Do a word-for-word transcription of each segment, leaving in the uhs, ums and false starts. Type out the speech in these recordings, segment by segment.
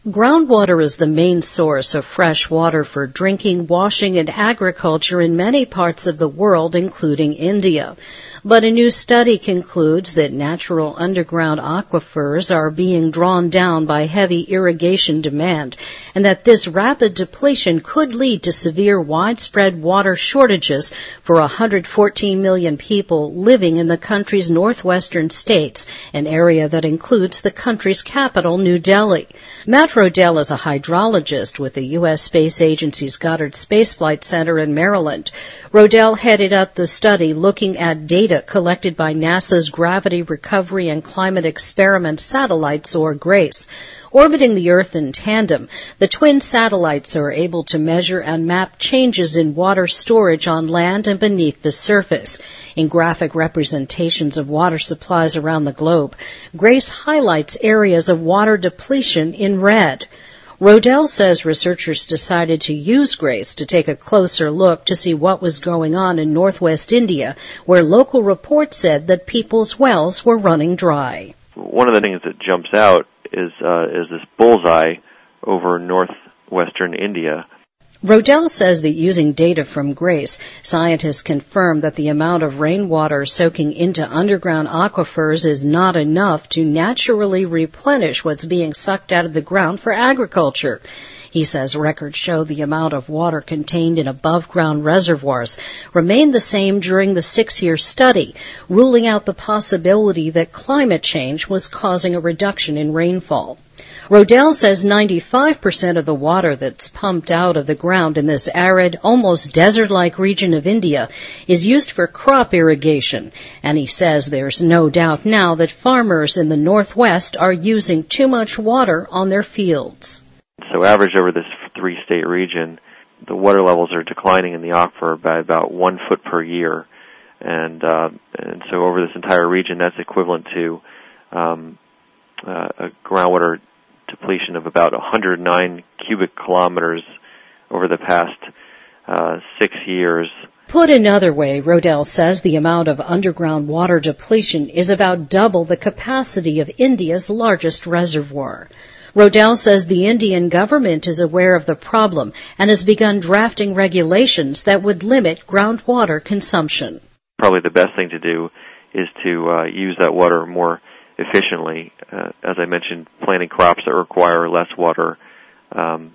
Groundwater is the main source of fresh water for drinking, washing, and agriculture in many parts of the world, including India. But a new study concludes that natural underground aquifers are being drawn down by heavy irrigation demand, and that this rapid depletion could lead to severe widespread water shortages for one hundred fourteen million people living in the country's northwestern states, an area that includes the country's capital, New Delhi. Matt Rodell is a hydrologist with the U S Space Agency's Goddard Space Flight Center in Maryland. Rodell headed up the study looking at data collected by NASA's Gravity Recovery and Climate Experiment satellites, or GRACE. Orbiting the Earth in tandem, the twin satellites are able to measure and map changes in water storage on land and beneath the surface. In graphic representations of water supplies around the globe, GRACE highlights areas of water depletion in red. Rodell says researchers decided to use GRACE to take a closer look to see what was going on in northwest India, where local reports said that people's wells were running dry. One of the things that jumps out is uh, is this bullseye over northwestern India. Rodell says that using data from GRACE, scientists confirm that the amount of rainwater soaking into underground aquifers is not enough to naturally replenish what's being sucked out of the ground for agriculture. He says records show the amount of water contained in above-ground reservoirs remained the same during the six-year study, ruling out the possibility that climate change was causing a reduction in rainfall. Rodell says ninety-five percent of the water that's pumped out of the ground in this arid, almost desert-like region of India is used for crop irrigation, and he says there's no doubt now that farmers in the northwest are using too much water on their fields. So average over this three-state region, the water levels are declining in the aquifer by about one foot per year. And, uh, and so over this entire region, that's equivalent to um, uh, a groundwater depletion of about one hundred nine cubic kilometers over the past uh, six years. Put another way, Rodell says the amount of underground water depletion is about double the capacity of India's largest reservoir. Rodell says the Indian government is aware of the problem and has begun drafting regulations that would limit groundwater consumption. Probably the best thing to do is to uh, use that water more efficiently. Uh, as I mentioned, planting crops that require less water um,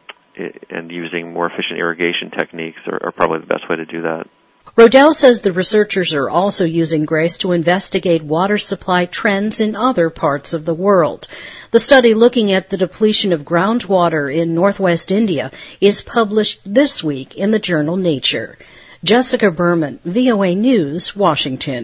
and using more efficient irrigation techniques are, are probably the best way to do that. Rodell says the researchers are also using GRACE to investigate water supply trends in other parts of the world. The study looking at the depletion of groundwater in northwest India is published this week in the journal Nature. Jessica Berman, V O A News, Washington.